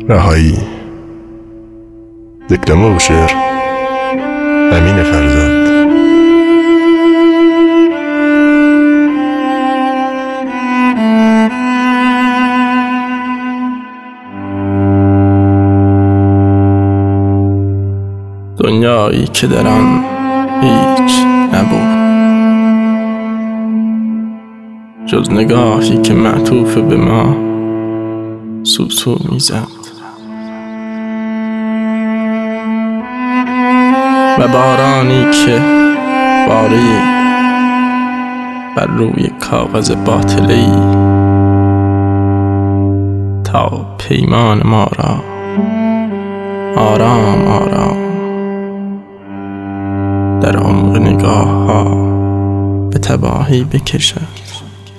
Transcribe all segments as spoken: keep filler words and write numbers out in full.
رهایی. دکلمه و شعر امین فرزاد. دنیایی که در آن هیچ نبود جز نگاهی که معطوف به ما سوسو میزد و بارانی که باری بر روی کاغذ باطله‌ای تا پیمان ما را آرام آرام در عمق نگاه ها به تباهی بکشد.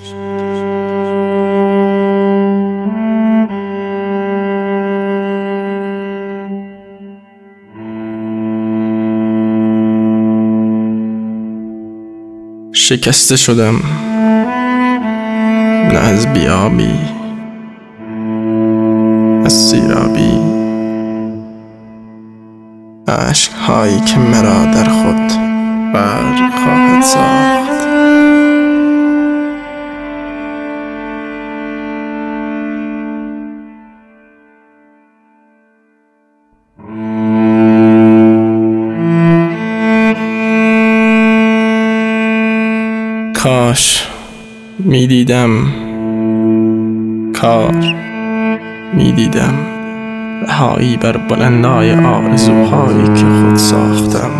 شکسته شدم نه از بیابی، از سیرابی، عشق هایی که مرا در خود غرق خواهد ساخت. کاش می دیدم، کار می دیدم رهایی بر بلندای آرزوهایی که خود ساختم.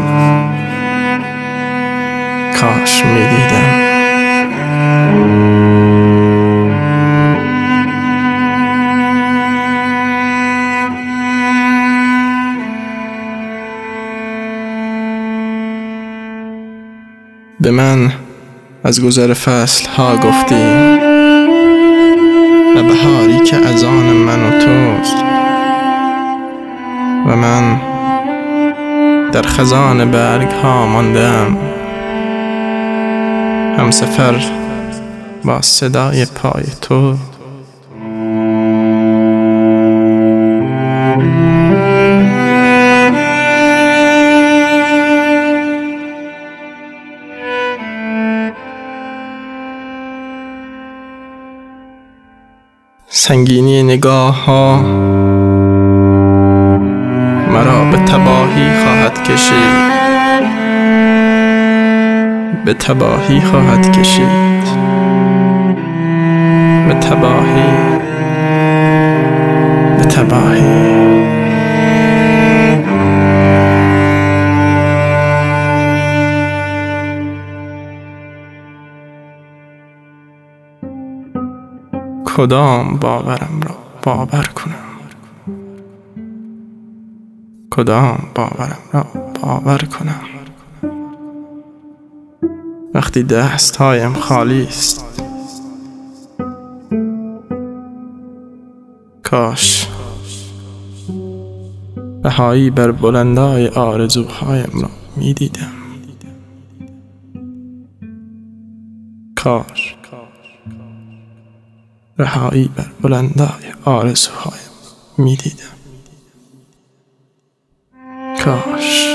کاش می دیدم. به من از گذر فصل ها گفتی و بهاری که از آن من و توست و من در خزان برگ ها ماندم، هم سفر با صدای پای تو. سنگینی نگاه ها مرا به تباهی خواهد کشید، به تباهی خواهد کشید، به تباهی، به تباهی. کدام باورم را باور کنم، کدام باورم را باور کنم وقتی دستهایم خالی است. کاش رهایی بر بلندای آرزوهایم را می دیدم. کاش رهایی بر بلندای آرزوهایم می دیدم. کاش